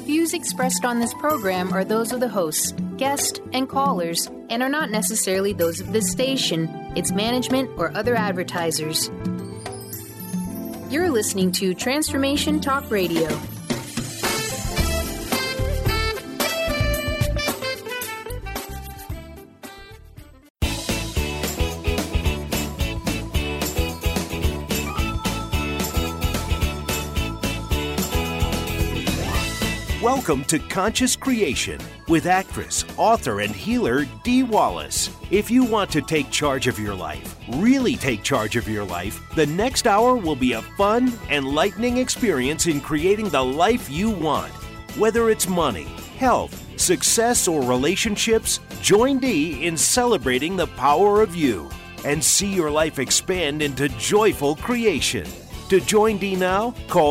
Views expressed on this program are those of the hosts, guests, and callers, and are not necessarily those of this station, its management, or other advertisers. You're listening to Transformation Talk Radio. Welcome to Conscious Creation with actress, author, and healer Dee Wallace. If you want to take charge of your life, really take charge of your life, the next hour will be a fun, enlightening experience in creating the life you want. Whether it's money, health, success, or relationships, join Dee in celebrating the power of you and see your life expand into joyful creation. To join Dee now, call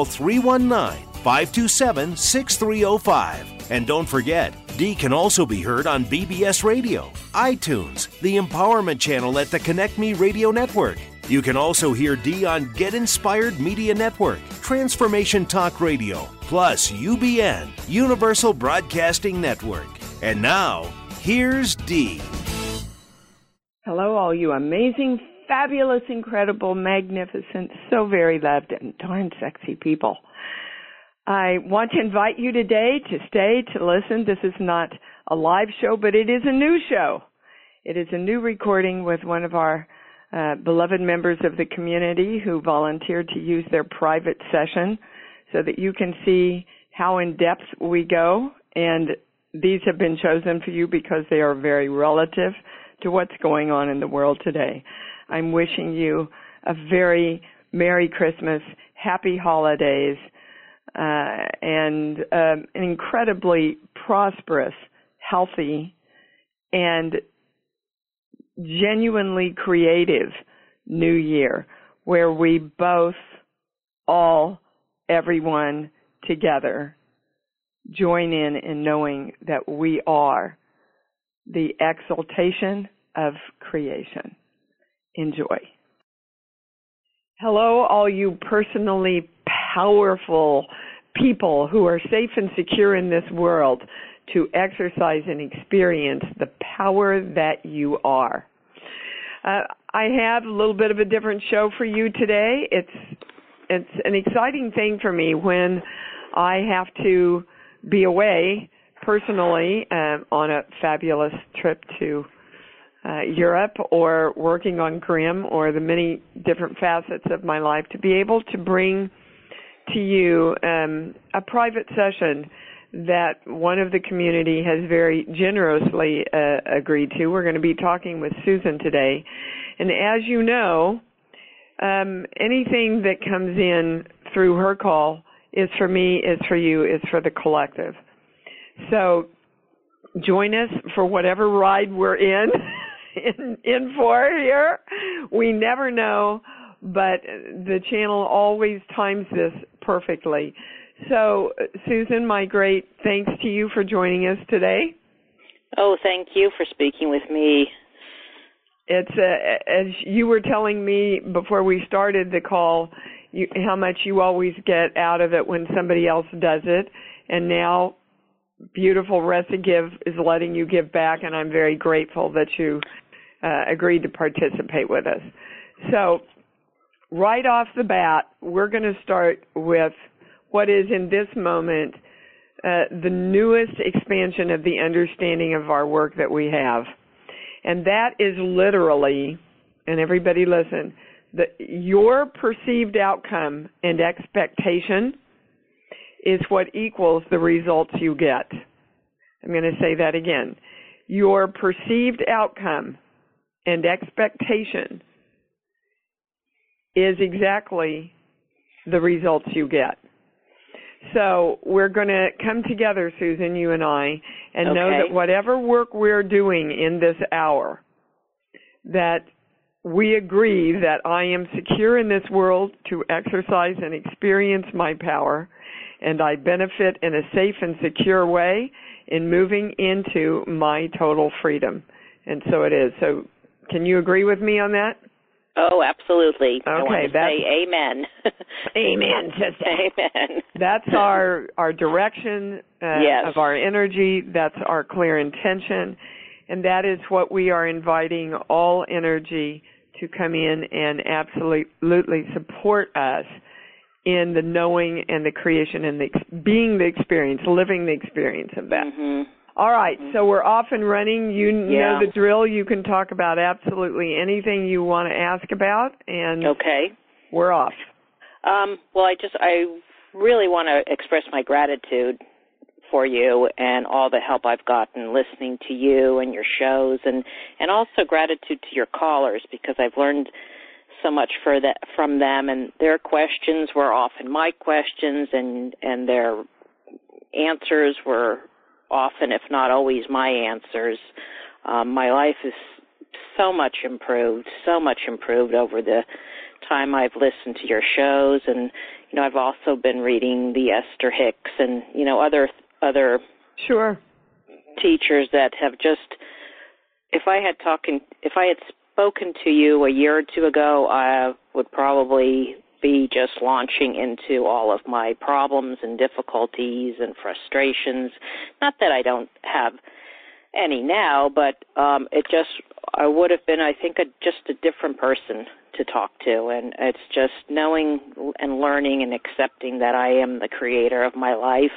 319-527-6305. And don't forget, Dee can also be heard on BBS Radio, iTunes, the Empowerment Channel at the Connect Me Radio Network. You can also hear Dee on Get Inspired Media Network, Transformation Talk Radio, plus UBN, Universal Broadcasting Network. And now, here's Dee. Hello, all you amazing, fabulous, incredible, magnificent, so very loved, and darn sexy people. I want to invite you today to stay, to listen. This is not a live show, but it is a new show. It is a new recording with one of our beloved members of the community who volunteered to use their private session so that you can see how in depth we go. And these have been chosen for you because they are very relative to what's going on in the world today. I'm wishing you a very Merry Christmas, Happy Holidays, and an incredibly prosperous, healthy, and genuinely creative new year where we both, all, everyone together join in knowing that we are the exaltation of creation. Enjoy. Hello, all you personally powerful people who are safe and secure in this world to exercise and experience the power that you are. I have a little bit of a different show for you today. It's an exciting thing for me when I have to be away personally on a fabulous trip to Europe or working on Grimm or the many different facets of my life to be able to bring to you a private session that one of the community has very generously agreed to. We're going to be talking with Susan today. And as you know, anything that comes in through her call is for me, is for you, is for the collective. So join us for whatever ride we're in for here. We never know, but the channel always times this perfectly. So, Susan, my great thanks to you for joining us today. Oh, thank you for speaking with me. It's as you were telling me before we started the call, how much you always get out of it when somebody else does it, and now beautiful Ressa Give is letting you give back, and I'm very grateful that you agreed to participate with us. So, right off the bat, we're going to start with what is in this moment the newest expansion of the understanding of our work that we have. And that is literally, and everybody listen, your perceived outcome and expectation is what equals the results you get. I'm going to say that again. Your perceived outcome and expectation is exactly the results you get. So we're going to come together, Susan, you and I, and know that whatever work we're doing in this hour, that we agree that I am secure in this world to exercise and experience my power, and I benefit in a safe and secure way in moving into my total freedom. And so it is. So can you agree with me on that? Oh, absolutely. Okay, I want to say amen. Amen, sister. Amen. That's our direction Yes. of our energy. That's our clear intention. And that is what we are inviting all energy to come in and absolutely support us in the knowing and the creation and being the experience, living the experience of that. Mm-hmm. All right, so we're off and running. You know the drill. You can talk about absolutely anything you want to ask about, and okay, we're off. Well, I really want to express my gratitude for you and all the help I've gotten listening to you and your shows, and also gratitude to your callers, because I've learned so much from them, and their questions were often my questions, and their answers were often, if not always, my answers. My life is so much improved over the time I've listened to your shows, and I've also been reading the Esther Hicks and other sure teachers that have just. If I had spoken to you a year or two ago, I would probably be just launching into all of my problems and difficulties and frustrations. Not that I don't have any now, but I would have been, I think, just a different person to talk to. And it's just knowing and learning and accepting that I am the creator of my life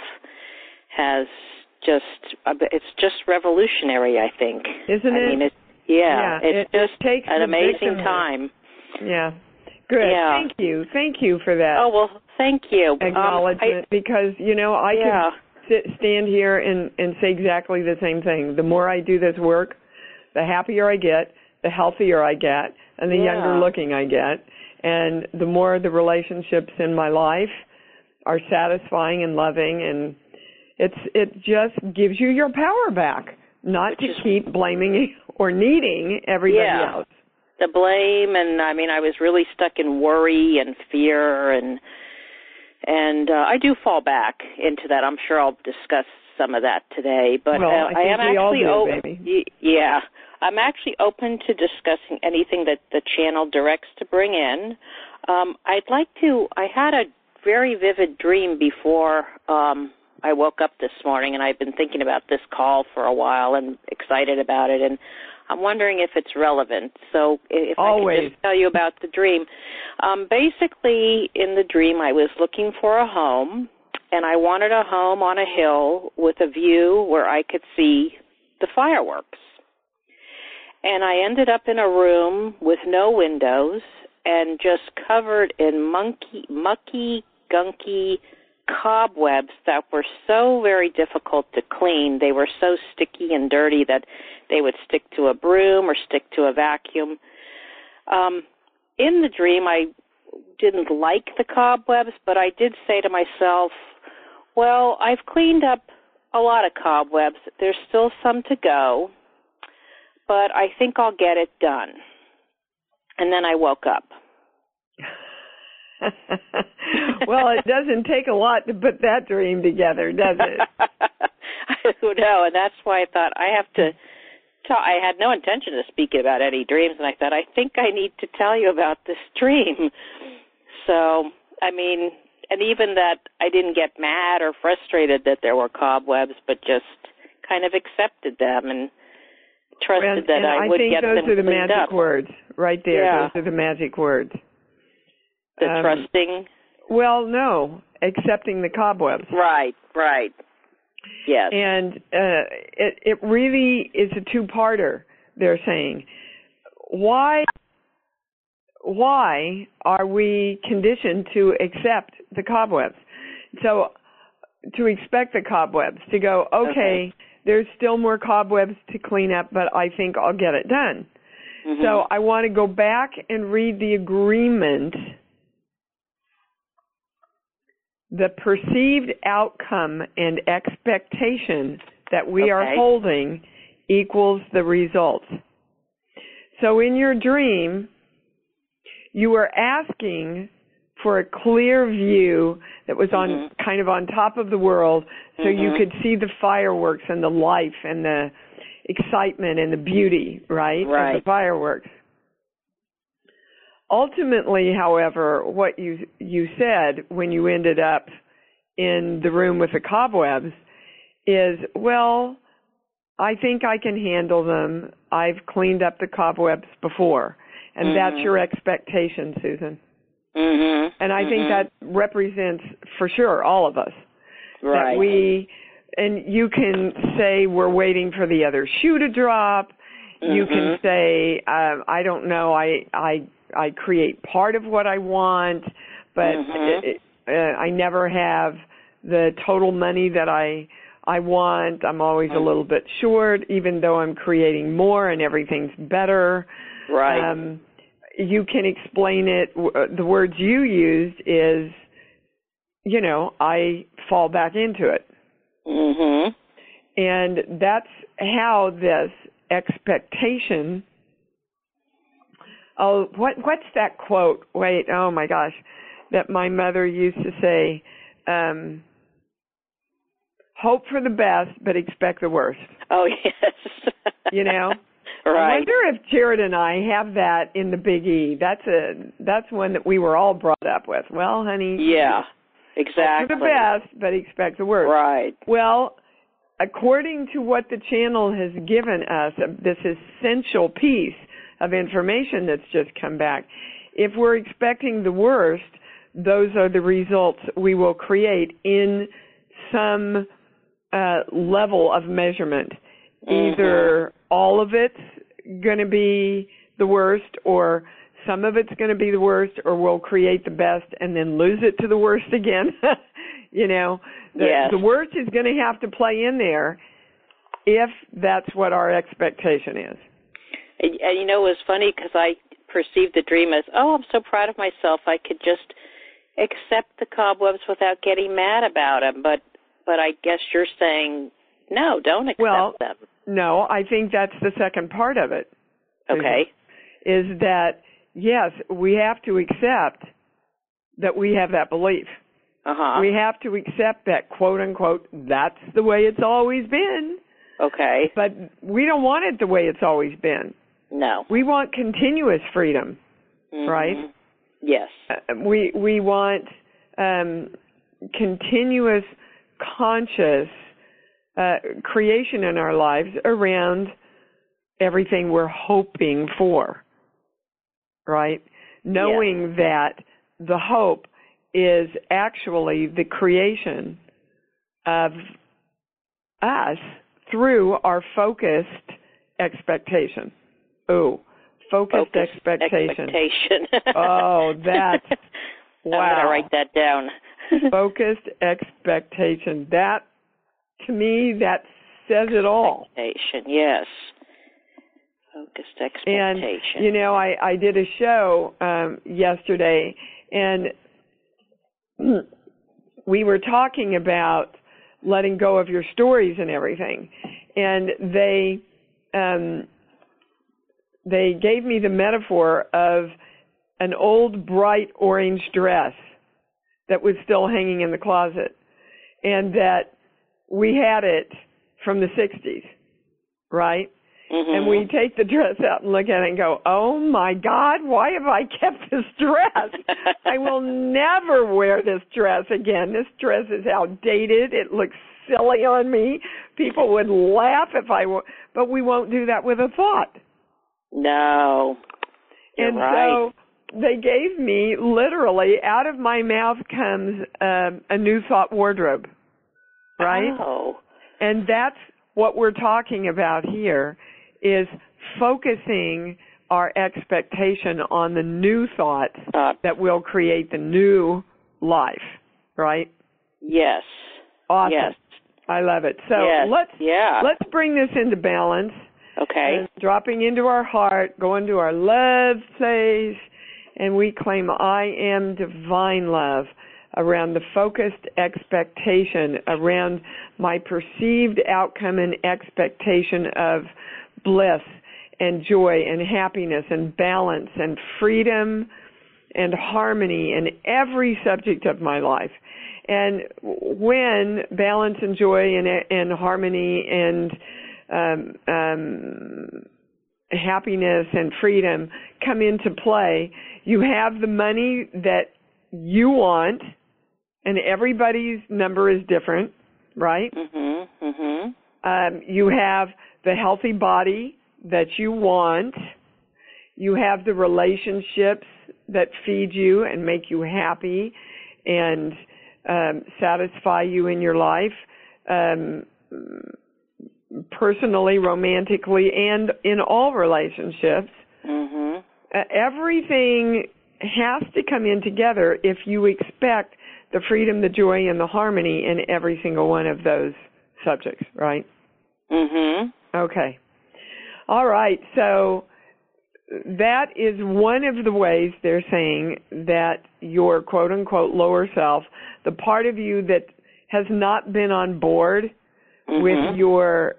it's just revolutionary, I think. Isn't it? I mean, it takes an amazing time. Yeah. Good. Yeah. Thank you for that. Oh, well, thank you. Acknowledgement, because, I could stand here and say exactly the same thing. The more I do this work, the happier I get, the healthier I get, and the younger looking I get. And the more the relationships in my life are satisfying and loving, and it just gives you your power back, not to keep blaming or needing everybody else. The blame, and I was really stuck in worry and fear, and I do fall back into that. I'm sure I'll discuss some of that today, but I am actually open. Yeah, I'm actually open to discussing anything that the channel directs to bring in. I had a very vivid dream before I woke up this morning, and I've been thinking about this call for a while and excited about it, and I'm wondering if it's relevant. So if I could just tell you about the dream. Basically, in the dream, I was looking for a home, and I wanted a home on a hill with a view where I could see the fireworks. And I ended up in a room with no windows and just covered in mucky, gunky cobwebs that were so very difficult to clean. They were so sticky and dirty that they would stick to a broom or stick to a vacuum. In the dream, I didn't like the cobwebs, but I did say to myself, well, I've cleaned up a lot of cobwebs. There's still some to go, but I think I'll get it done. And then I woke up. Well, it doesn't take a lot to put that dream together, does it? I don't know, and that's why I thought I have to I had no intention of speaking about any dreams, and I thought, I think I need to tell you about this dream. So, and even that I didn't get mad or frustrated that there were cobwebs, but just kind of accepted them and trusted that I would get them cleaned up. I think those are the magic words right there. Yeah. Those are the magic words. The trusting? Well, no, accepting the cobwebs. Right. Yes. And it really is a two-parter, they're saying. Why are we conditioned to accept the cobwebs? So to expect the cobwebs, to go, okay, there's still more cobwebs to clean up, but I think I'll get it done. Mm-hmm. So I want to go back and read the agreement. The perceived outcome and expectation that we are holding equals the results. So in your dream, you were asking for a clear view that was on kind of on top of the world, so you could see the fireworks and the life and the excitement and the beauty, right? Of the fireworks. ultimately, however, what you said when you ended up in the room with the cobwebs is, well, I think I can handle them. I've cleaned up the cobwebs before. And that's your expectation, Susan. And I think that represents, for sure, all of us. Right. That and you can say we're waiting for the other shoe to drop. You can say, I don't know, I create part of what I want, but I never have the total money that I want. I'm always a little bit short, even though I'm creating more and everything's better. Right. You can explain it. The words you used is, I fall back into it. And that's how this expectation. Oh, what's that quote? Wait, oh my gosh, that my mother used to say, hope for the best, but expect the worst. Oh, yes. I Right. wonder if Jared and I have that in the Big E. That's one that we were all brought up with. Well, honey. Yeah, exactly. Hope for the best, but expect the worst. Right. Well, according to what the channel has given us, this essential piece of information that's just come back, if we're expecting the worst, those are the results we will create in some level of measurement. Either all of it's going to be the worst, or some of it's going to be the worst, or we'll create the best and then lose it to the worst again. The worst is going to have to play in there if that's what our expectation is. And it was funny because I perceived the dream as, I'm so proud of myself. I could just accept the cobwebs without getting mad about them. But I guess you're saying, no, don't accept them. No, I think that's the second part of it. Okay. Is that, yes, we have to accept that we have that belief. We have to accept that, quote unquote, that's the way it's always been. Okay. But we don't want it the way it's always been. No. We want continuous freedom, right? Yes. We want continuous conscious creation in our lives around everything we're hoping for, right? Knowing that the hope is actually the creation of us through our focused expectation. Oh, focused expectation. Oh, that's, wow. I'm going to write that down. Focused expectation. That, to me, that says it all. Expectation, yes. Focused expectation. And, I did a show yesterday, and we were talking about letting go of your stories and everything. And they gave me the metaphor of an old bright orange dress that was still hanging in the closet, and that we had it from the 60s, right? And we take the dress out and look at it and go, oh my God, why have I kept this dress? I will never wear this dress again. This dress is outdated. It looks silly on me. People would laugh if I were, but we won't do that with a thought. No. You're right. So they gave me, literally, out of my mouth comes a new thought wardrobe, right? Oh. And that's what we're talking about here, is focusing our expectation on the new thoughts that will create the new life, right? Yes. Awesome. Yes. I love it. So let's bring this into balance. Okay. Dropping into our heart, going to our love place, and we claim I am divine love around the focused expectation, around my perceived outcome and expectation of bliss and joy and happiness and balance and freedom and harmony in every subject of my life. And when balance and joy and harmony and happiness and freedom come into play. You have the money that you want, and everybody's number is different, right? Mm-hmm. Mm-hmm. You have the healthy body that you want. You have the relationships that feed you and make you happy and satisfy you in your life, personally, romantically, and in all relationships. Mm-hmm. Everything has to come in together if you expect the freedom, the joy, and the harmony in every single one of those subjects, right? Mm-hmm. Okay. All right. So that is one of the ways they're saying that your quote-unquote lower self, the part of you that has not been on board with your,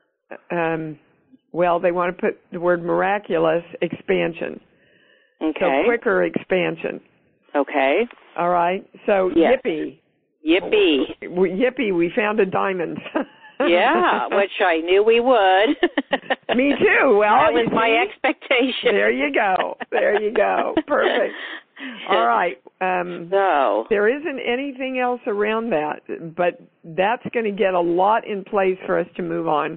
they want to put the word miraculous expansion. Okay. So quicker expansion. Okay. All right. So yes. Yippee. Yippee. We found a diamond. Yeah, which I knew we would. Me too. Well, that was my expectation. There you go. Perfect. All right. So there isn't anything else around that, but that's going to get a lot in place for us to move on.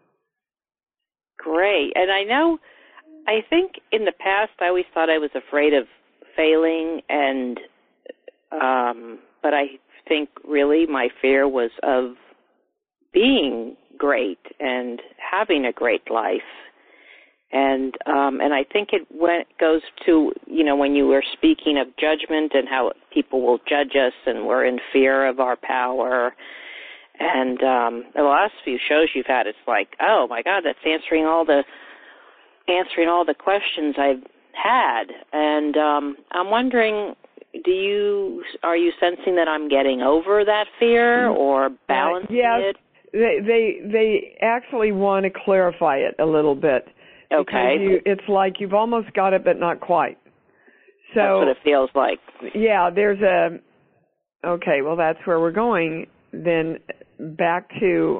Great. And I think in the past I always thought I was afraid of failing, and but I think really my fear was of being great and having a great life. And I think it goes to, when you were speaking of judgment and how people will judge us and we're in fear of our power. And the last few shows you've had, it's like, oh my God, that's answering all the questions I've had. And I'm wondering, are you sensing that I'm getting over that fear or balancing it? They actually want to clarify it a little bit. Okay. It's like you've almost got it, but not quite. So that's what it feels like. Yeah, okay, well, that's where we're going. Then back to,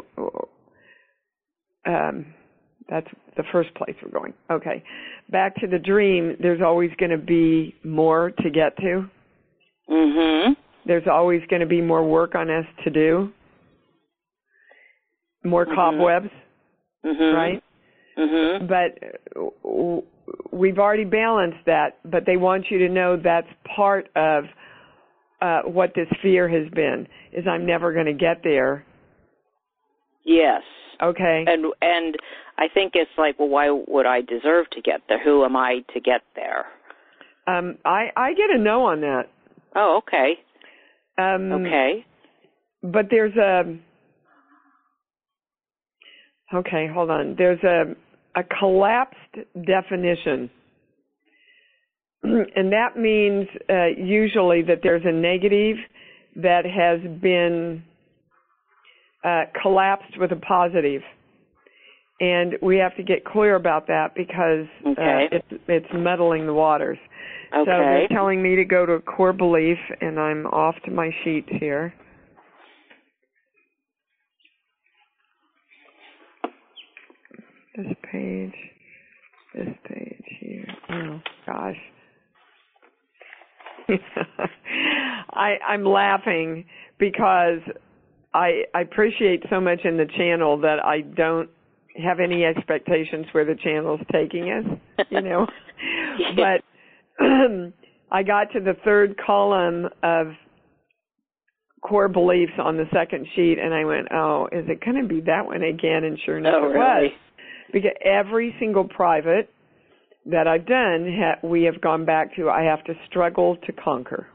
that's the first place we're going. Okay. Back to the dream, there's always going to be more to get to. Mm-hmm. There's always going to be more work on us to do. More cobwebs, right? Mm-hmm. But we've already balanced that, but they want you to know that's part of what this fear has been, is I'm never going to get there. Yes. Okay. And I think it's like, well, why would I deserve to get there? Who am I to get there? I get a no on that. Oh, okay. Okay. But there's okay, hold on. There's a collapsed definition. And that means usually that there's a negative that has been collapsed with a positive. And we have to get clear about that because it's muddling the waters. Okay. So they're telling me to go to core belief, and I'm off to my sheets here. This page here. Oh, gosh. I'm laughing because I appreciate so much in the channel that I don't have any expectations where the channel's taking us, But I got to the third column of core beliefs on the second sheet, and I went, oh, is it going to be that one again? And sure enough, it was. Because every single private that I've done, we have gone back to, I have to struggle to conquer.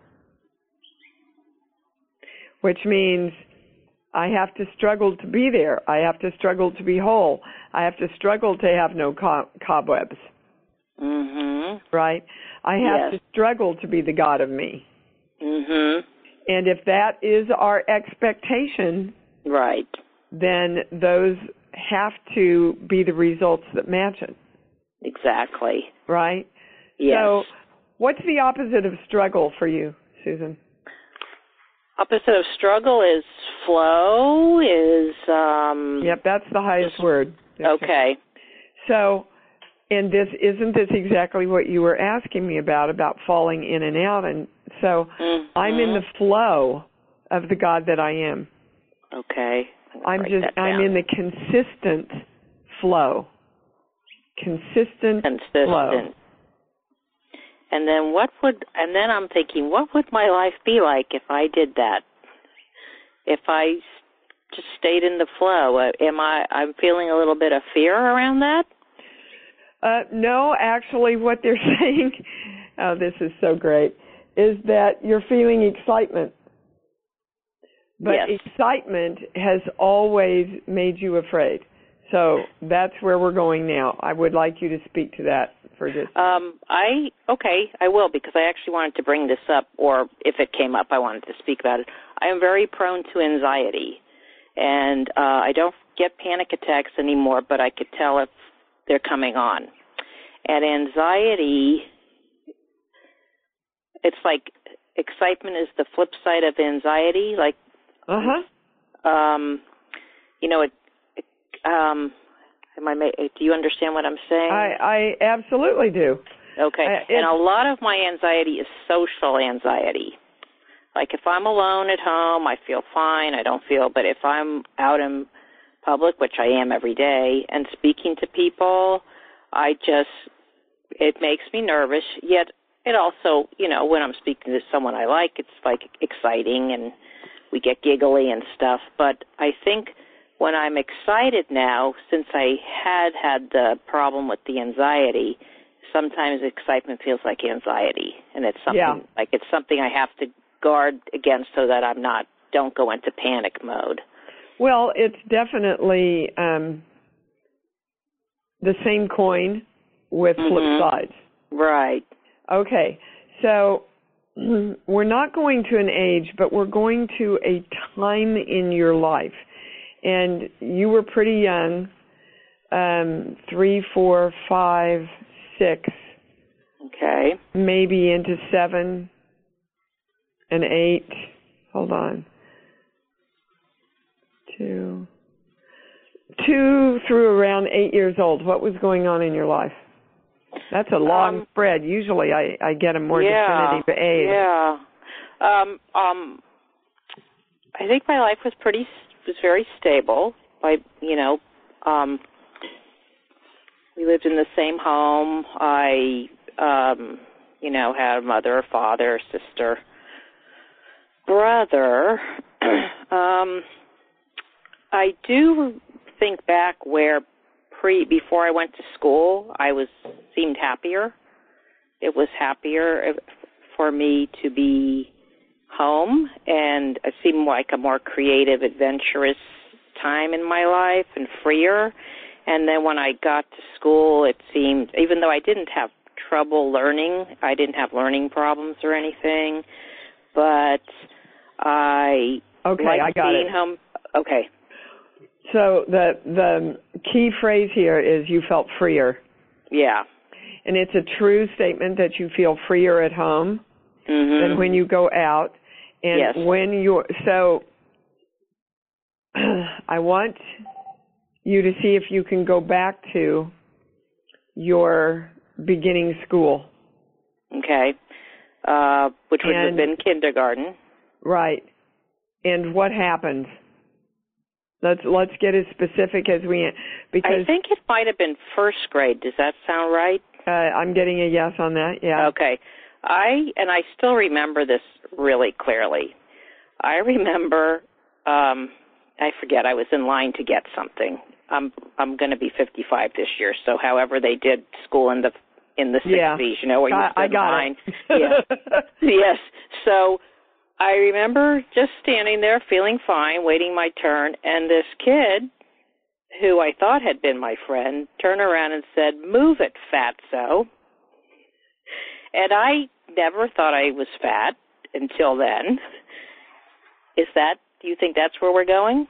Which means I have to struggle to be there. I have to struggle to be whole. I have to struggle to have no cobwebs. Mm-hmm. Right? I have to struggle to be the God of me. Mm-hmm. And if that is our expectation, right, then those have to be the results that match it. Exactly. Right? Yes. So what's the opposite of struggle for you, Susan? Opposite of struggle is flow, is... Yep, that's the highest word. Okay. So And isn't this exactly what you were asking me about falling in and out? And so I'm in the flow of the God that I am. Okay. I'm in the consistent flow. Consistent flow. And then I'm thinking, what would my life be like if I did that? If I just stayed in the flow, I'm feeling a little bit of fear around that? No, actually what they're saying, oh, this is so great, is that you're feeling excitement. But yes. Excitement has always made you afraid. So that's where we're going now. I would like you to speak to that for just I will, because I actually wanted to bring this up, or if it came up, I wanted to speak about it. I am very prone to anxiety, and I don't get panic attacks anymore, but I could tell if they're coming on. And anxiety, it's like excitement is the flip side of anxiety. Like, do you understand what I'm saying? I absolutely do. Okay. And a lot of my anxiety is social anxiety. Like if I'm alone at home, I feel fine. I don't feel, but if I'm out in public, which I am every day, and speaking to people, it makes me nervous. Yet it also, when I'm speaking to someone I like, it's like exciting and we get giggly and stuff. But I think when I'm excited now, since I had the problem with the anxiety, sometimes excitement feels like anxiety, and it's something it's something I have to guard against so that don't go into panic mode. Well, it's definitely the same coin with flip sides. Right. Okay. So we're not going to an age, but we're going to a time in your life. And you were pretty young, 3, 4, 5, 6. Okay. Maybe into 7 and 8. Hold on. 2 through around 8 years old. What was going on in your life? That's a long spread. Usually I get a more definitive age. Yeah. I think my life was very stable. We lived in the same home. I, had a mother, father, sister, brother. I do think back where before I went to school, seemed happier. It was happier for me to be home, and it seemed like a more creative, adventurous time in my life and freer. And then when I got to school, it seemed, even though I didn't have trouble learning, I didn't have learning problems or anything, but I liked being home. Okay. So the key phrase here is you felt freer. Yeah. And it's a true statement that you feel freer at home than when you go out. And when so I want you to see if you can go back to your beginning school. Okay. Which would have been kindergarten. Right. And what happened? Let's get as specific as we because I think it might have been first grade. Does that sound right? I'm getting a yes on that. Yeah. Okay. I still remember this really clearly. I remember I forget, I was in line to get something. I'm going to be 55 this year, so however they did school in the 60s, where you stood in line. Yes. So I remember just standing there feeling fine, waiting my turn, and this kid, who I thought had been my friend, turned around and said, "Move it, fatso." And I never thought I was fat until then. Do you think that's where we're going?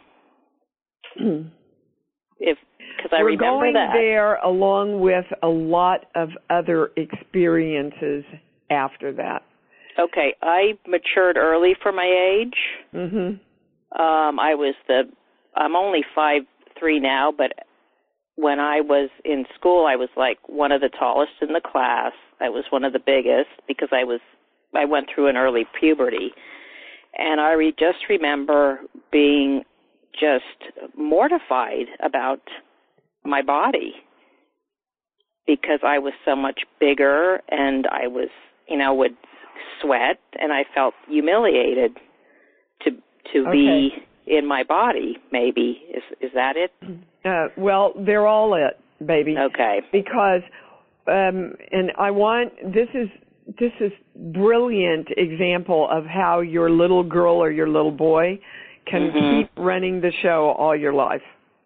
Because I remember going that. there along with a lot of other experiences after that. Okay, I matured early for my age. I'm only 5'3" now, but when I was in school, I was like one of the tallest in the class. I was one of the biggest because I went through an early puberty. And I just remember being just mortified about my body because I was so much bigger, and I was, would sweat, and I felt humiliated to be in my body, maybe. Is that it? Well, they're all it, baby. Okay. Because, and this is brilliant example of how your little girl or your little boy can keep running the show all your life.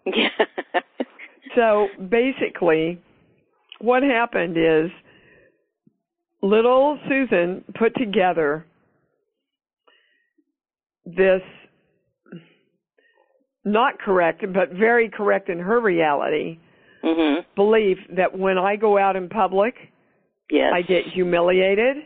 So basically, what happened is little Susan put together this not correct, but very correct in her reality, belief that when I go out in public, I get humiliated,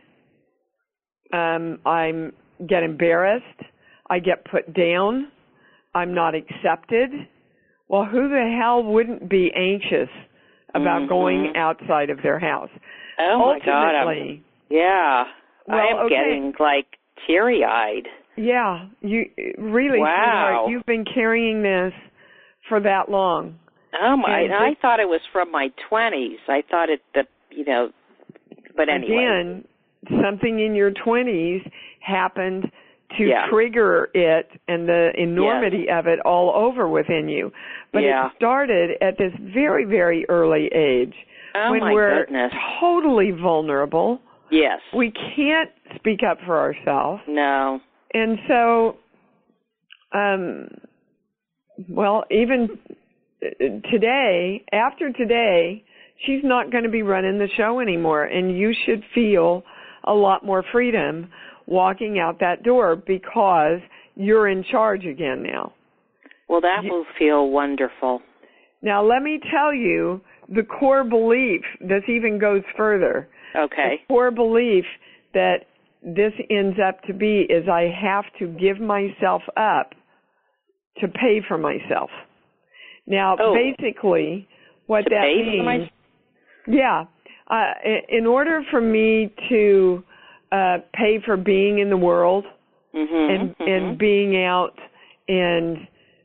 I get embarrassed, I get put down, I'm not accepted. Well, who the hell wouldn't be anxious about going outside of their house? Oh, my God. I am getting, teary-eyed. Yeah, you really, wow. Sweetheart, you've been carrying this for that long. Oh, my, and I thought it was from my 20s. I thought but anyway. Again, something in your 20s happened to trigger it and the enormity of it all over within you. But it started at this very, very early age when we're totally vulnerable. Yes. We can't speak up for ourselves. No. And so, even today, after today, she's not going to be running the show anymore, and you should feel a lot more freedom walking out that door because you're in charge again now. Well, that will feel wonderful. Now, let me tell you the core belief. This even goes further. Okay. The core belief that this ends up to be is I have to give myself up to pay for myself. Now, basically, what to that means... in order for me to pay for being in the world and being out and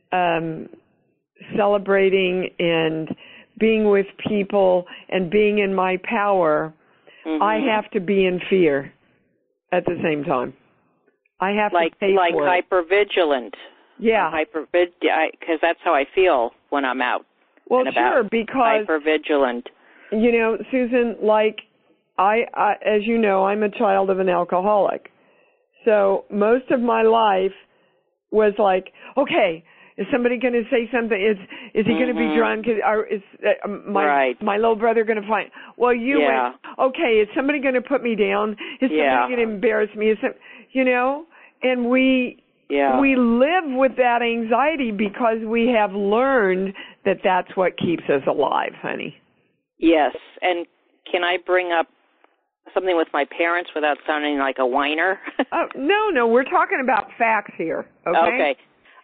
celebrating and being with people and being in my power, I have to be in fear at the same time. I have to pay for it. Like hypervigilant. Yeah. Because that's how I feel when I'm out. Well, and sure, about. because hypervigilant. Susan, I, as you know, I'm a child of an alcoholic. So most of my life was like, okay, is somebody going to say something? Is he going to be drunk? Or is my little brother going to find? Well, went, okay, is somebody going to put me down? Is somebody going to embarrass me? And we live with that anxiety because we have learned that that's what keeps us alive, honey. Yes, and can I bring up something with my parents without sounding like a whiner? No, we're talking about facts here. Okay.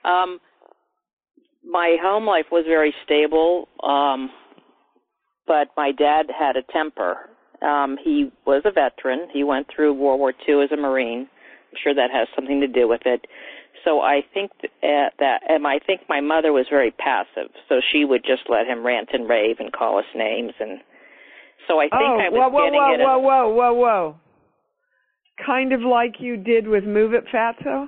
My home life was very stable, but my dad had a temper. He was a veteran. He went through World War II as a Marine. I'm sure that has something to do with it. So I think I think my mother was very passive. So she would just let him rant and rave and call us names, and so I think I was Whoa. Kind of like you did with Move It, Fatso?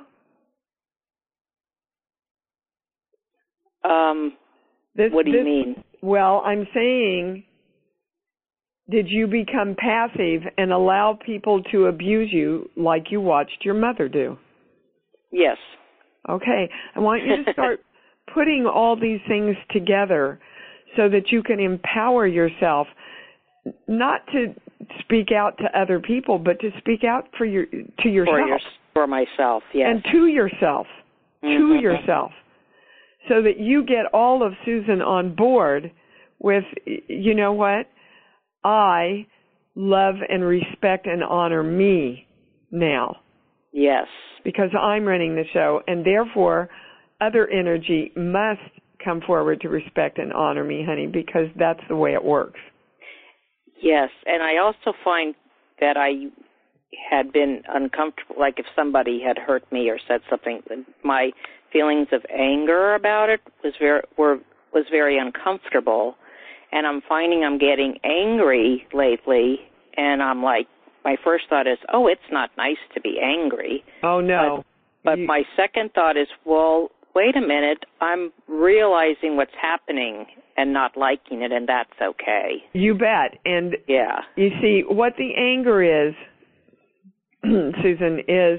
What do you mean? Well, I'm saying, did you become passive and allow people to abuse you like you watched your mother do? Yes. Okay. I want you to start putting all these things together so that you can empower yourself, not to speak out to other people, but to speak out to yourself. For myself, yes. And to yourself. To yourself. So that you get all of Susan on board with, you know what? I love and respect and honor me now. Yes. Because I'm running the show, and therefore other energy must come forward to respect and honor me, honey, because that's the way it works. Yes, and I also find that I had been uncomfortable, like if somebody had hurt me or said something, my feelings of anger about it was very uncomfortable, and I'm finding I'm getting angry lately, and I'm like, my first thought is, oh, it's not nice to be angry. Oh, no. But my second thought is, well, wait a minute, I'm realizing what's happening and not liking it, and that's okay. You bet. And yeah, you see, what the anger is, Susan, is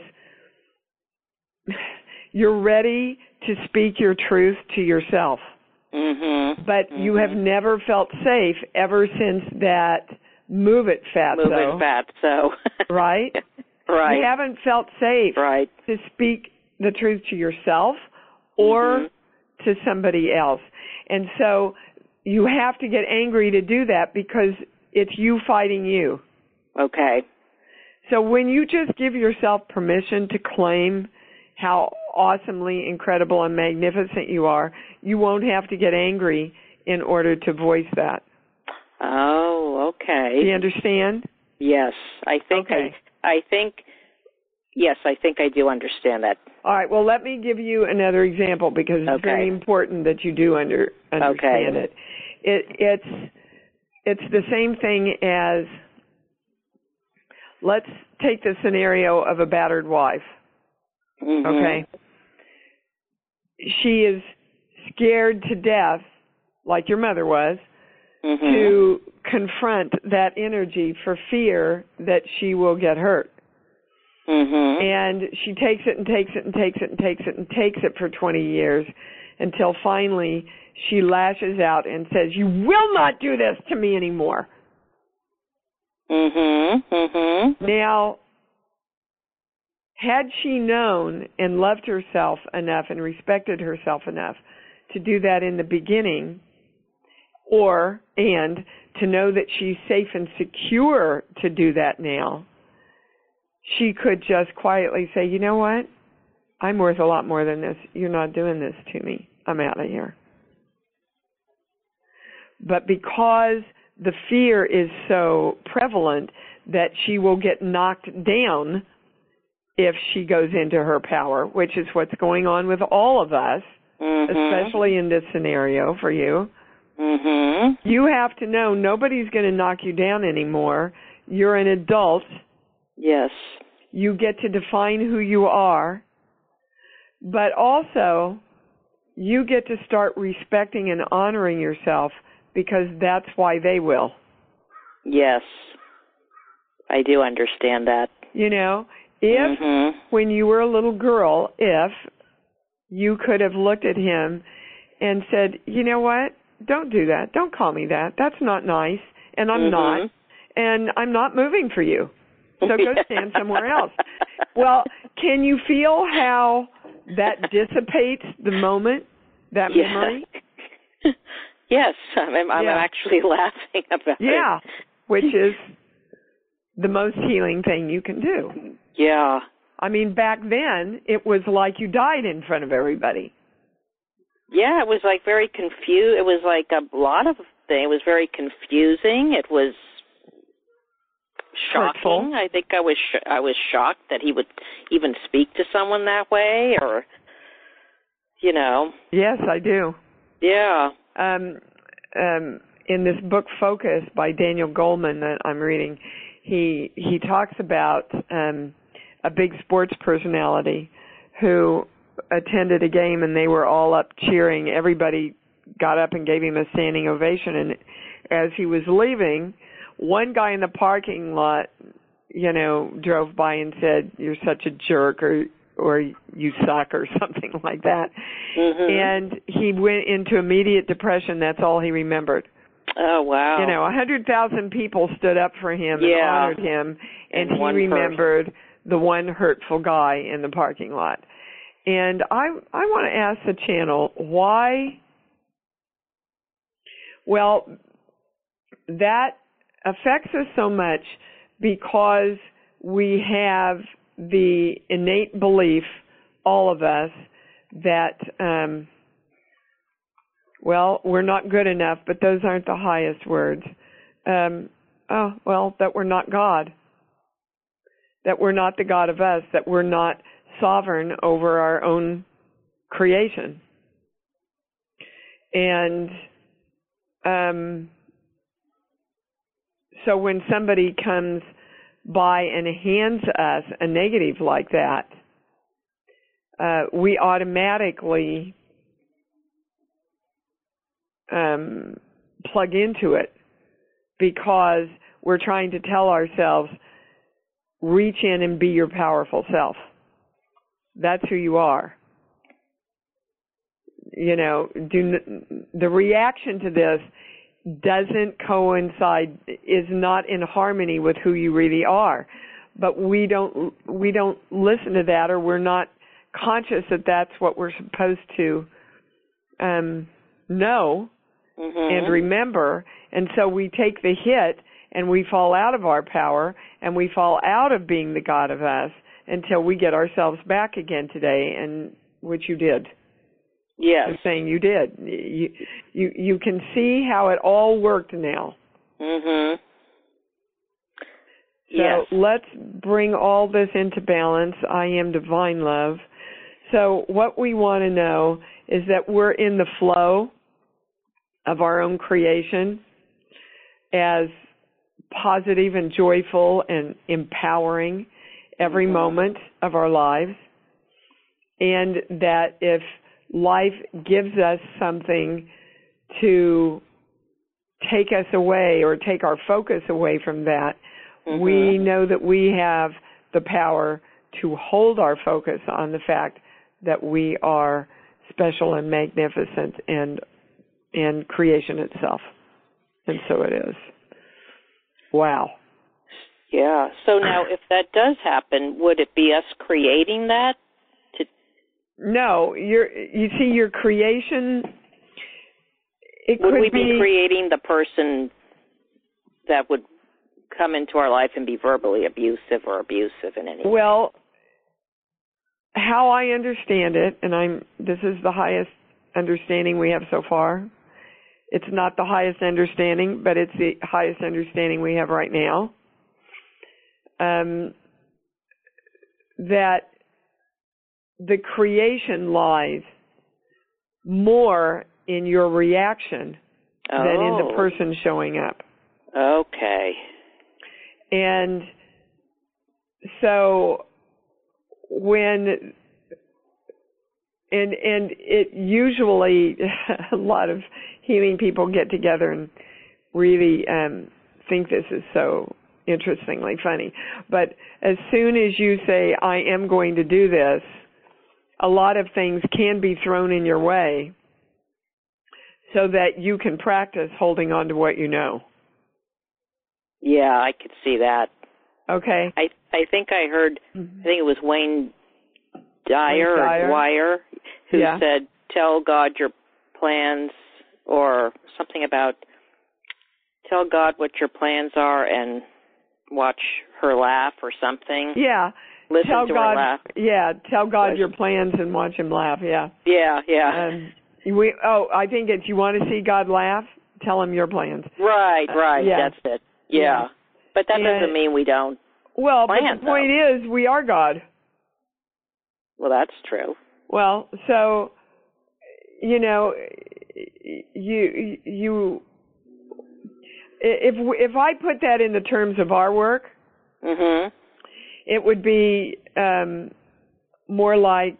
you're ready to speak your truth to yourself. Mm-hmm. But you have never felt safe ever since that Move It Fatso. Right? Right. You haven't felt safe to speak the truth to yourself or to somebody else. And so you have to get angry to do that because it's you fighting you. Okay. So when you just give yourself permission to claim how awesomely incredible and magnificent you are, you won't have to get angry in order to voice that. Oh, okay. Do you understand? Yes, I think okay. I think I do understand that. All right, well, let me give you another example because it's very important that you do understand it. It's the same thing as, let's take the scenario of a battered wife. Mm-hmm. Okay? She is scared to death, like your mother was, to confront that energy for fear that she will get hurt. And she takes it and takes it and takes it and takes it and takes it for 20 years until finally she lashes out and says, "You will not do this to me anymore." Now, had she known and loved herself enough and respected herself enough to do that in the beginning, and to know that she's safe and secure to do that now, she could just quietly say, "You know what? I'm worth a lot more than this. You're not doing this to me. I'm out of here." But because the fear is so prevalent that she will get knocked down if she goes into her power, which is what's going on with all of us, especially in this scenario for you. You have to know nobody's going to knock you down anymore. You're an adult. Yes. You get to define who you are, but also you get to start respecting and honoring yourself because that's why they will. Yes. I do understand that. You know, if when you were a little girl, if you could have looked at him and said, "You know what? Don't do that. Don't call me that. That's not nice. And I'm not. And I'm not moving for you. So go stand somewhere else." Well, can you feel how that dissipates the moment, that memory? Yes. I'm actually laughing about it. Yeah, which is the most healing thing you can do. Yeah. I mean, back then, it was like you died in front of everybody. Yeah, it was like very confused. It was like a lot of things. It was very confusing. It was shocking. Hurtful. I think I was shocked that he would even speak to someone that way, or, you know. Yes, I do. Yeah. In this book, Focus, by Daniel Goleman that I'm reading, he talks about a big sports personality who attended a game and they were all up cheering. Everybody got up and gave him a standing ovation. And as he was leaving, one guy in the parking lot, drove by and said, "You're such a jerk," or "You suck," or something like that. And he went into immediate depression. That's all he remembered. Oh, wow. 100,000 people stood up for him and honored him, and he remembered the one hurtful guy in the parking lot. And I want to ask the channel, why? Well, that affects us so much because we have the innate belief, all of us, that Well, we're not good enough, but those aren't the highest words. That we're not God. That we're not the God of us, that we're not sovereign over our own creation. And so when somebody comes by and hands us a negative like that, we automatically plug into it because we're trying to tell ourselves, reach in and be your powerful self. That's who you are. You know, the reaction to this doesn't coincide, is not in harmony with who you really are. But we don't listen to that, or we're not conscious that that's what we're supposed to know and remember. And so we take the hit and we fall out of our power and we fall out of being the God of us until we get ourselves back again today, and which you did. Yes. I'm saying you did. You can see how it all worked now. Mhm. So let's bring all this into balance. I am divine love. So what we want to know is that we're in the flow of our own creation as positive and joyful and empowering every moment of our lives. And that if life gives us something to take us away or take our focus away from that, we know that we have the power to hold our focus on the fact that we are special and magnificent and creation itself. And so it is. Wow. Yeah. So now if that does happen, would it be us creating that? No, you see your creation, would we be creating the person that would come into our life and be verbally abusive or abusive in any way? Well, how I understand it, and this is the highest understanding we have so far. It's not the highest understanding, but it's the highest understanding we have right now. That the creation lies more in your reaction than in the person showing up. Okay. And so when and it usually a lot of healing people get together and really think this is so interestingly funny. But as soon as you say, I am going to do this, a lot of things can be thrown in your way so that you can practice holding on to what you know. Yeah, I could see that. Okay. I think I heard, I think it was Wayne Dyer who said, tell God your plans, or something about tell God what your plans are and watch her laugh or something. Yeah. Listen tell to God, her laugh. Yeah, tell God your plans and watch him laugh, yeah. Yeah. I think it's you want to see God laugh? Tell him your plans. Right, that's it. Yeah. But that doesn't mean we don't Well, plan, but the point is, we are God. Well, that's true. Well, so, if I put that in the terms of our work, it would be more like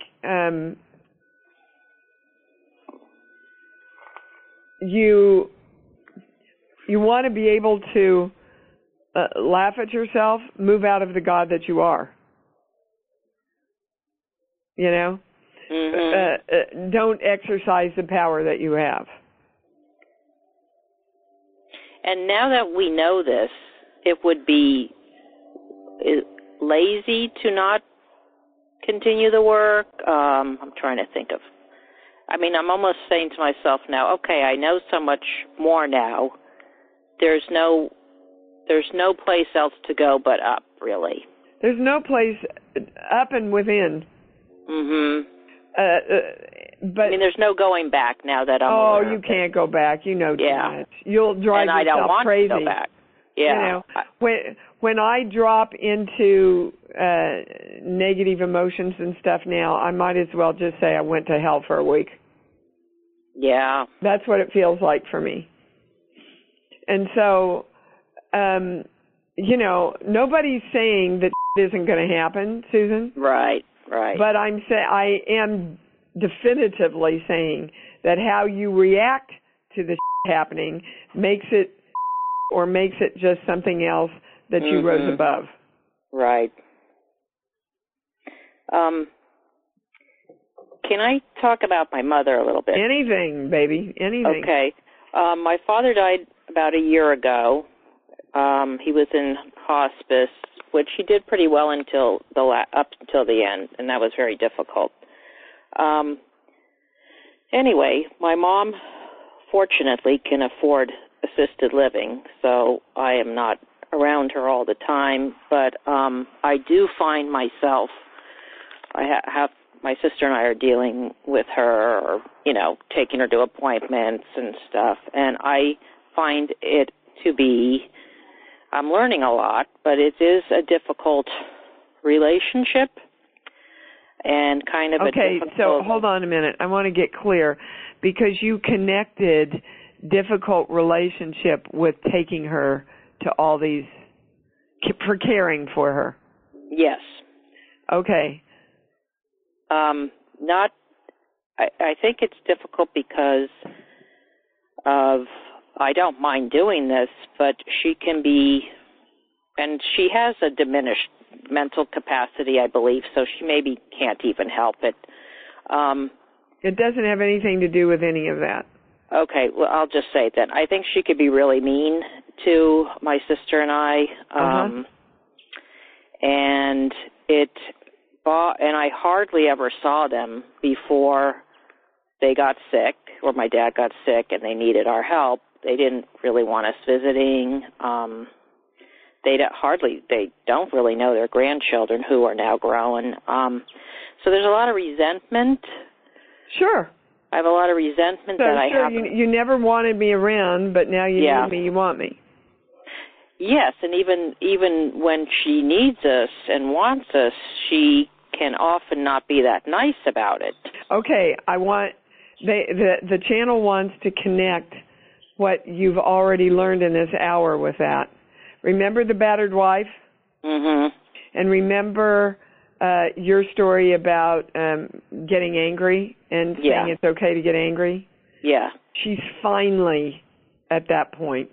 you want to be able to laugh at yourself, move out of the God that you are. Don't exercise the power that you have. And now that we know this, it would be lazy to not continue the work. I'm trying to think of. I'm almost saying to myself now, okay, I know so much more now. There's no place else to go but up, really. There's no place up and within. but I mean, there's no going back now that I'm aware you can't go back. You know too much. You'll drive and I yourself don't want crazy. to go back. Yeah. You know, when I drop into negative emotions and stuff now, I might as well just say I went to hell for a week. Yeah. That's what it feels like for me. And so, you know, nobody's saying that isn't going to happen, Susan. Right. But I am definitively saying that how you react to the happening makes it just something else that you rose above. Right. Can I talk about my mother a little bit? Anything, baby, anything. Okay. My father died about a year ago. He was in hospice, which he did pretty well up until the end, and that was very difficult. Anyway, my mom, fortunately, can afford assisted living, so I am not around her all the time, but I do find myself, my sister and I are dealing with her, or, you know, taking her to appointments and stuff, and I find it to be, I'm learning a lot, but it is a difficult relationship and kind of a difficult... Okay, so hold on a minute. I want to get clear, because you connected difficult relationship with taking her to all these, for caring for her. Yes. Okay. I think it's difficult because of, I don't mind doing this, but she can be, and she has a diminished mental capacity, I believe, so she maybe can't even help it. It doesn't have anything to do with any of that. Okay, well, I'll just say it then. I think she could be really mean to my sister and I, and I hardly ever saw them before they got sick, or my dad got sick and they needed our help. They didn't really want us visiting. They don't really know their grandchildren, who are now grown. So there's a lot of resentment. Sure. I have a lot of resentment that I have. You never wanted me around, but now you need me, you want me. Yes, and even when she needs us and wants us, she can often not be that nice about it. Okay, the channel wants to connect what you've already learned in this hour with that. Remember the battered wife? Mm-hmm. And remember your story about getting angry and saying it's okay to get angry? Yeah. She's finally at that point.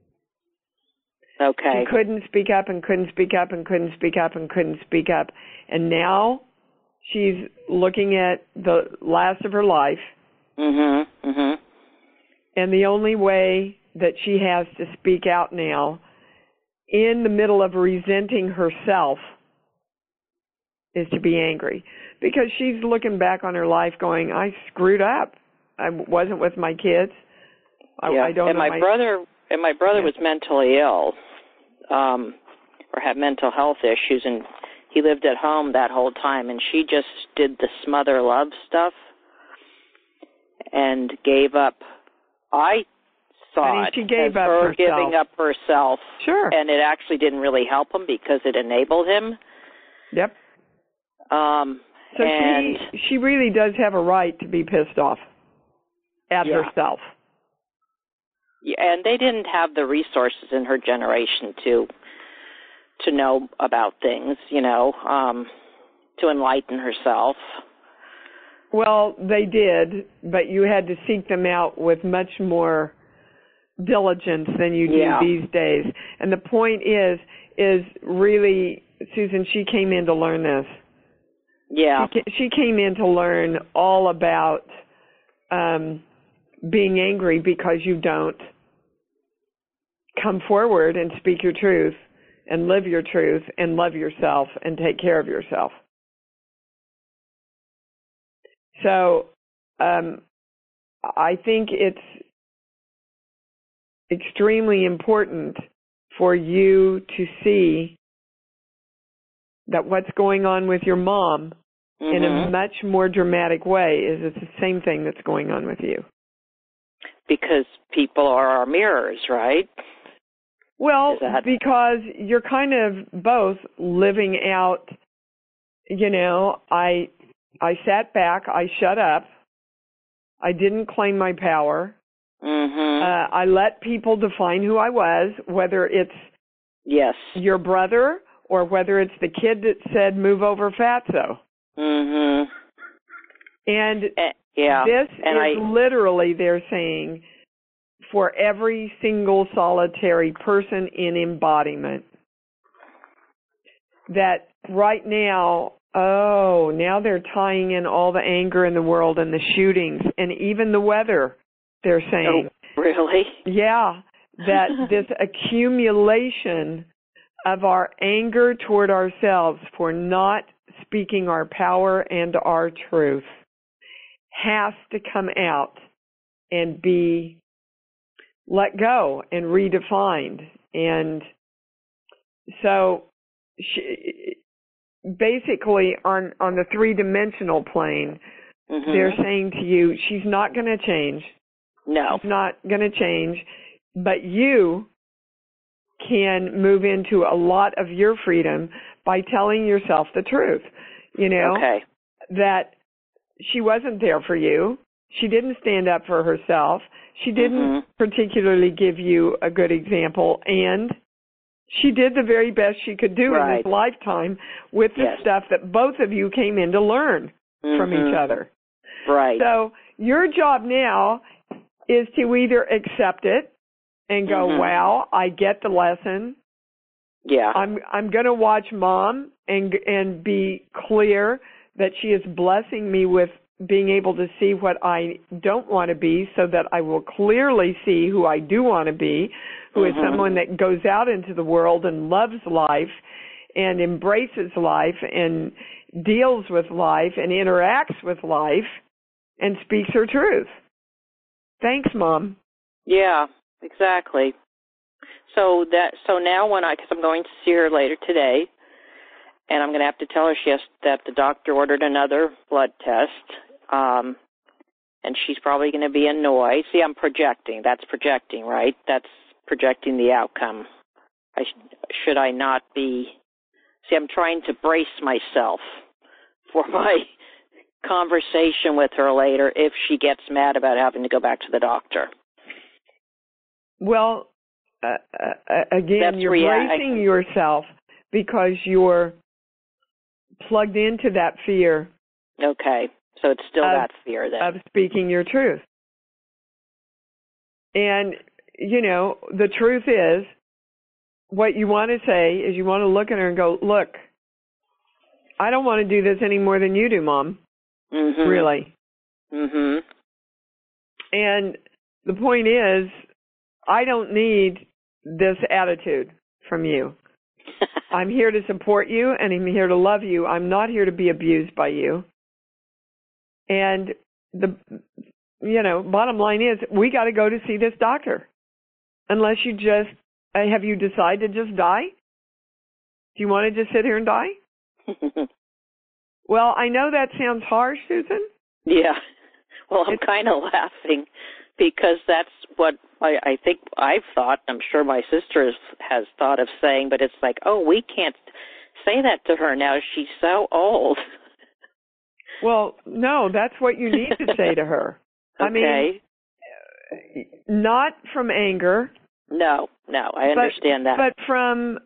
Okay. She couldn't speak up and couldn't speak up and couldn't speak up and couldn't speak up. And now she's looking at the last of her life. Mm-hmm. Mm-hmm. And the only way that she has to speak out now, in the middle of resenting herself, is to be angry. Because she's looking back on her life going, I screwed up. I wasn't with my kids. I don't know. My brother was mentally ill, or had mental health issues, and he lived at home that whole time, and she just did the smother love stuff and gave up. I saw she gave up her herself. Giving up herself. Sure. And it actually didn't really help him because it enabled him. Yep. So she really does have a right to be pissed off at herself. Yeah, and they didn't have the resources in her generation to know about things, to enlighten herself. Well, they did, but you had to seek them out with much more diligence than you do these days. And the point is really, Susan, she came in to learn this. Yeah. She came in to learn all about being angry because you don't come forward and speak your truth and live your truth and love yourself and take care of yourself. So I think it's extremely important for you to see that what's going on with your mom in a much more dramatic way is it's the same thing that's going on with you. Because people are our mirrors, right? Well, because you're kind of both living out, I sat back, I shut up, I didn't claim my power, I let people define who I was, whether it's your brother or whether it's the kid that said, move over, fatso. And this is literally, they're saying, for every single solitary person in embodiment. That right now, now they're tying in all the anger in the world and the shootings and even the weather, they're saying. Oh, really? Yeah, that this accumulation of our anger toward ourselves for not speaking our power and our truth has to come out and be let go and redefined. And so basically on the three-dimensional plane, they're saying to you, she's not going to change. No. She's not going to change, but you can move into a lot of your freedom by telling yourself the truth, that she wasn't there for you. She didn't stand up for herself. She didn't particularly give you a good example, and she did the very best she could do in this lifetime with the stuff that both of you came in to learn from each other. Right. So your job now is to either accept it and go, wow, I get the lesson. Yeah. I'm going to watch Mom and be clear that she is blessing me with being able to see what I don't want to be so that I will clearly see who I do want to be, who is someone that goes out into the world and loves life and embraces life and deals with life and interacts with life and speaks her truth. Thanks, Mom. Yeah, exactly. So now because I'm going to see her later today, and I'm going to have to tell her that the doctor ordered another blood test, and she's probably going to be annoyed. See, I'm projecting. That's projecting, right? That's projecting the outcome. Should I not be? See, I'm trying to brace myself for my conversation with her later if she gets mad about having to go back to the doctor. Well, again, you're bracing yourself because you're plugged into that fear. Okay, so it's still that fear then. Of speaking your truth. And, the truth is, what you want to say is you want to look at her and go, look, I don't want to do this any more than you do, Mom. Really. And the point is, I don't need this attitude from you. I'm here to support you, and I'm here to love you. I'm not here to be abused by you. And the bottom line is, we got to go to see this doctor. Unless you just, have you decided to just die? Do you want to just sit here and die? Well, I know that sounds harsh, Susan. Yeah. Well, I'm kind of laughing because that's what I think I've thought. I'm sure my sister has thought of saying, but it's like, oh, we can't say that to her now. She's so old. Well, no, that's what you need to say to her. Okay. I mean, not from anger. No, I understand that. But from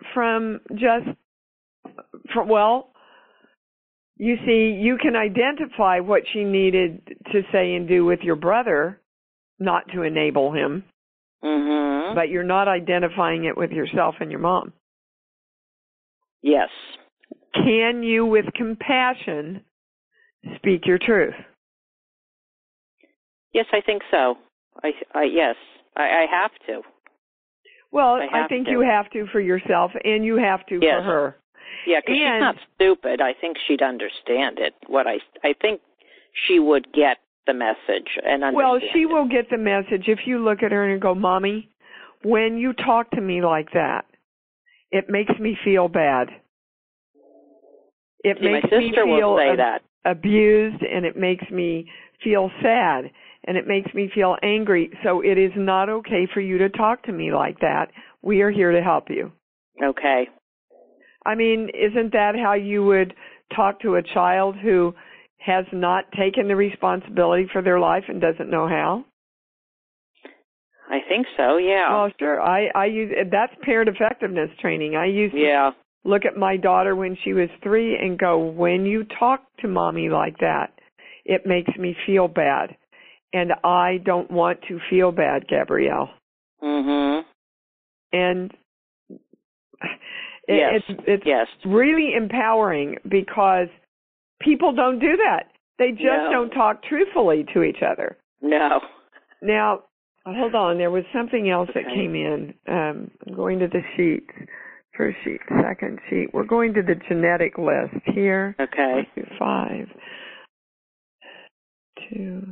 you see, you can identify what she needed to say and do with your brother, not to enable him. But you're not identifying it with yourself and your mom. Yes. Can you, with compassion, speak your truth? Yes, I think so. Yes, I have to. Well, I think you have to for yourself, and you have to for her. Yeah, because she's not stupid. I think she'd understand it. I think she would get the message and understand. Well, she will get the message if you look at her and go, Mommy, when you talk to me like that, it makes me feel bad. It See, makes my me sister feel will say that. abused, and it makes me feel sad, and it makes me feel angry. So it is not okay for you to talk to me like that. We are here to help you. Okay. I mean, isn't that how you would talk to a child who has not taken the responsibility for their life and doesn't know how? I think so, yeah. Well, sure. I use that's parent effectiveness training. I used to look at my daughter when she was 3 and go, when you talk to mommy like that, it makes me feel bad. And I don't want to feel bad, Gabrielle. Mhm. And yes. it's really empowering because people don't do that. They just don't talk truthfully to each other. No. Now, hold on. There was something else that came in. I'm going to the sheet. First sheet, second sheet. We're going to the genetic list here. Okay. 5, 2.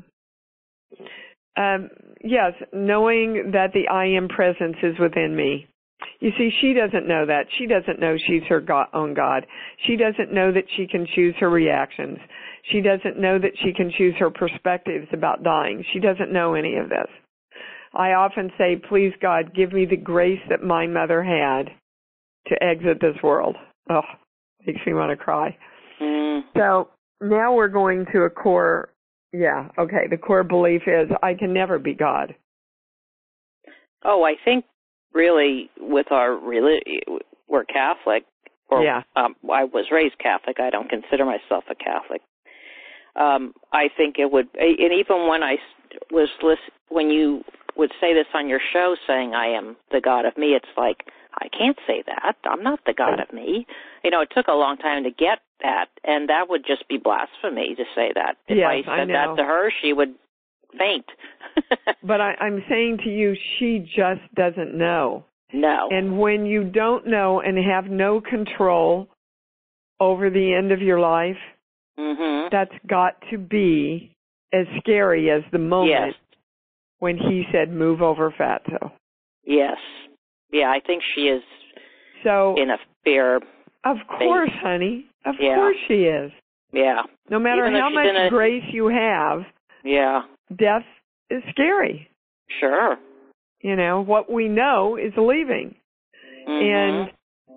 Yes, knowing that the I am presence is within me. You see, she doesn't know that. She doesn't know she's her own God. She doesn't know that she can choose her reactions. She doesn't know that she can choose her perspectives about dying. She doesn't know any of this. I often say, please, God, give me the grace that my mother had to exit this world. Oh, makes me want to cry. So now we're going to a core, the core belief is I can never be God. Oh, I think really with our religion, we're Catholic. I was raised Catholic. I don't consider myself a Catholic. I think it would, and even when I was when you would say this on your show, saying I am the God of me, it's like, I can't say that. I'm not the God of me. You know, it took a long time to get that, and that would just be blasphemy to say that. If I said that to her, she would faint. But I'm saying to you, she just doesn't know. No. And when you don't know and have no control over the end of your life, that's got to be as scary as the moment when he said, move over, fatso. Yes. Yeah, I think she is in a fear. Of course, honey. Of course she is. Yeah. No matter how much grace you have, death is scary. Sure. You know, what we know is leaving. And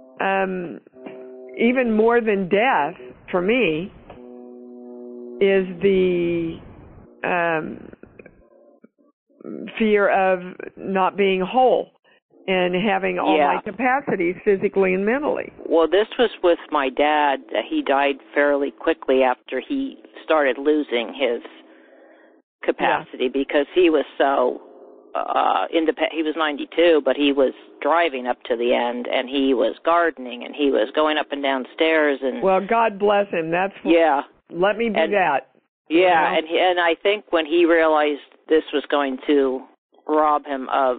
even more than death, for me, is the fear of not being whole and having all my capacities physically and mentally. Well, this was with my dad. He died fairly quickly after he started losing his capacity because he was so independent. He was 92, but he was driving up to the end, and he was gardening, and he was going up and down stairs. And well, God bless him. That's what, let me do that. Yeah, and I think when he realized this was going to rob him of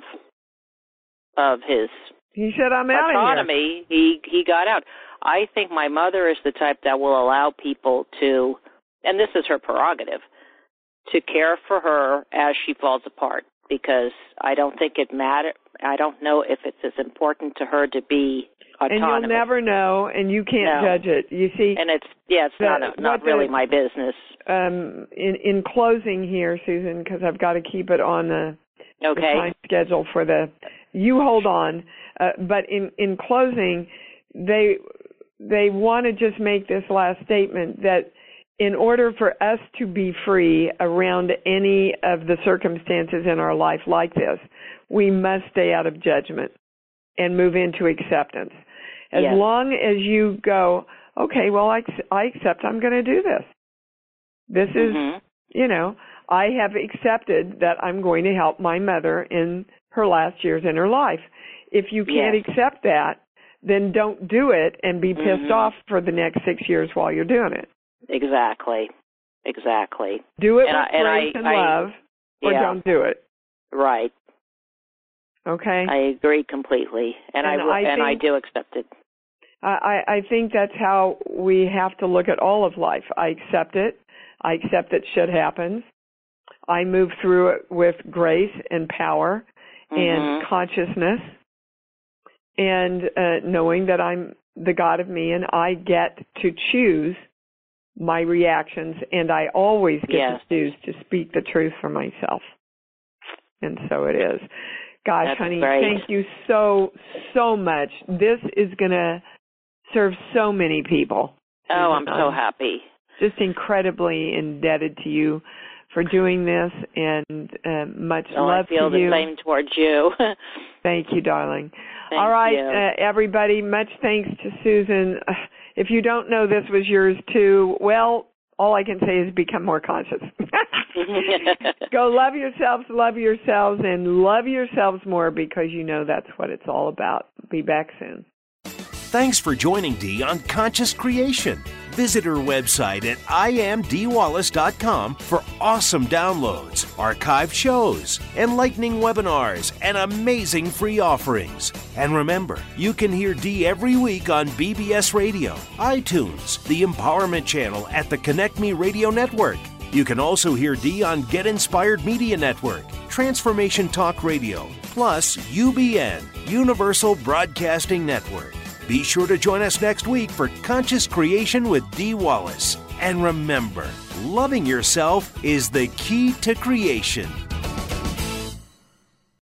his he said, I'm out autonomy, of here. He got out. I think my mother is the type that will allow people to, and this is her prerogative, to care for her as she falls apart, because I don't think it matters. I don't know if it's as important to her to be autonomous. And you'll never know, and you can't judge it. You see, and it's not really my business. In closing here, Susan, because I've got to keep it on the time schedule for you hold on. But in closing, they want to just make this last statement that in order for us to be free around any of the circumstances in our life like this, we must stay out of judgment and move into acceptance. As long as you go, okay, well, I accept I'm going to do this. This is, I have accepted that I'm going to help my mother in her last years in her life. If you can't accept that, then don't do it and be pissed off for the next 6 years while you're doing it. Exactly. Do it with grace and love, or don't do it. Right. Okay. I agree completely, and I do accept it. I think that's how we have to look at all of life. I accept it. I accept that shit happens. I move through it with grace and power and consciousness, and knowing that I'm the God of me, and I get to choose my reactions, and I always get to choose to speak the truth for myself. And so it is. Gosh, That's honey, great. thank you so much. This is going to serve so many people. Oh, I'm so happy. Just incredibly indebted to you for doing this, and much love to you. I feel the same towards you. Thank you, darling. Thank All right, you. Everybody, much thanks to Susan. If you don't know this was yours too, well, all I can say is become more conscious. Go love yourselves, and love yourselves more, because you know that's what it's all about. Be back soon. Thanks for joining Dee on Conscious Creation. Visit her website at iamdeewallace.com for awesome downloads, archived shows, enlightening webinars, and amazing free offerings. And remember, you can hear Dee every week on BBS Radio, iTunes, the Empowerment Channel at the Connect Me Radio Network. You can also hear Dee on Get Inspired Media Network, Transformation Talk Radio, plus UBN, Universal Broadcasting Network. Be sure to join us next week for Conscious Creation with Dee Wallace. And remember, loving yourself is the key to creation.